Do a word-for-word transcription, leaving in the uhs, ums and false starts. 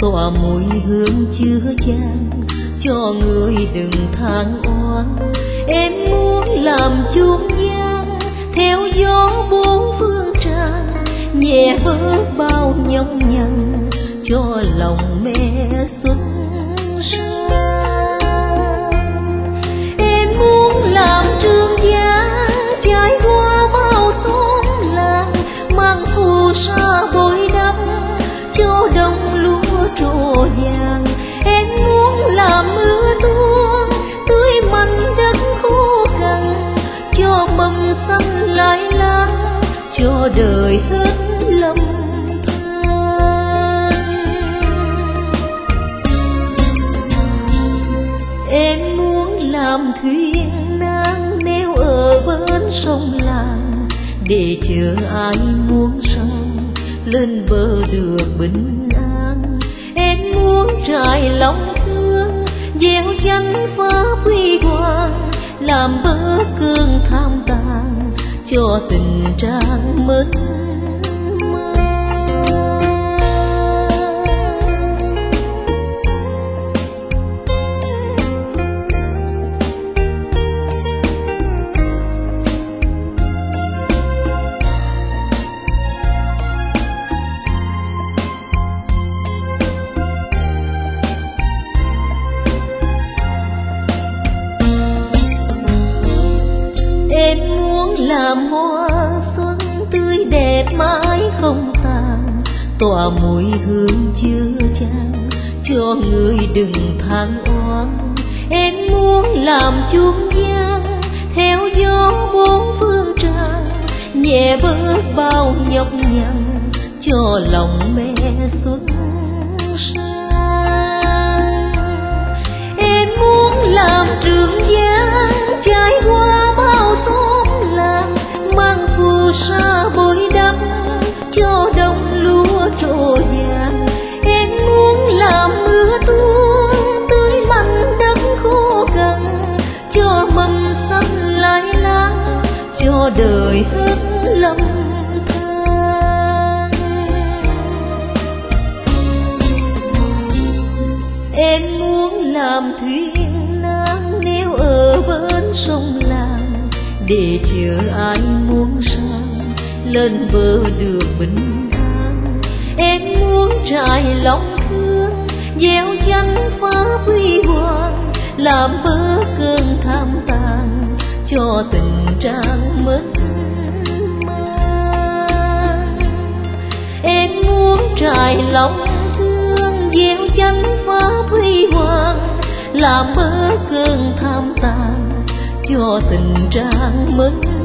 tỏa mùi hương chứa chan cho người đừng than oan. Em muốn làm chuông vang theo gió bốn phương tràn, nhẹ bớt bao nhọc nhằn cho lòng mẹ xuân sang. Em muốn làm trường giang trải qua bao xóm làng, mang phù sa bồi đắp cho đồng lúa trổ vàng. Em muốn làm mưa tuôn tưới mảnh đất khô cằn, cho mầm xanh lai láng cho đời hết lầm than. Em muốn làm thuyền nan neo ở bên sông làng, để chờ ai muốn sang lên bờ được bình an. Em muốn trải lòng thương gieo chánh pháp huy hoàng, làm bớt cơn tham tàn cho tình trang mất. Em muốn làm hoa xuân tươi đẹp mãi không tàn, tỏa mùi hương chứa chan cho người đừng than oan. Em muốn làm chuông vang theo gió bốn phương tràn, nhẹ bớt bao nhọc nhằn cho lòng mẹ xuân sang. Em muốn làm trường giang trải qua bao xóm làng, mang phù sa bồi đắp cho đồng lúa trổ vàng. Em muốn làm mưa tuôn tưới mảnh đất khô cằn, cho mầm xanh lai láng cho đời hết lầm than. Em muốn làm thuyền nan neo ở bên sông làng, để chờ ai muốn sang lên bờ được bình an. Em muốn trải lòng thương gieo chánh pháp huy hoàng, làm bớt cơn tham tàn cho tình trang mất mang. Em muốn trải lòng thương gieo chánh pháp huy hoàng, làm bớt cơn tham tàn cho tình trang mất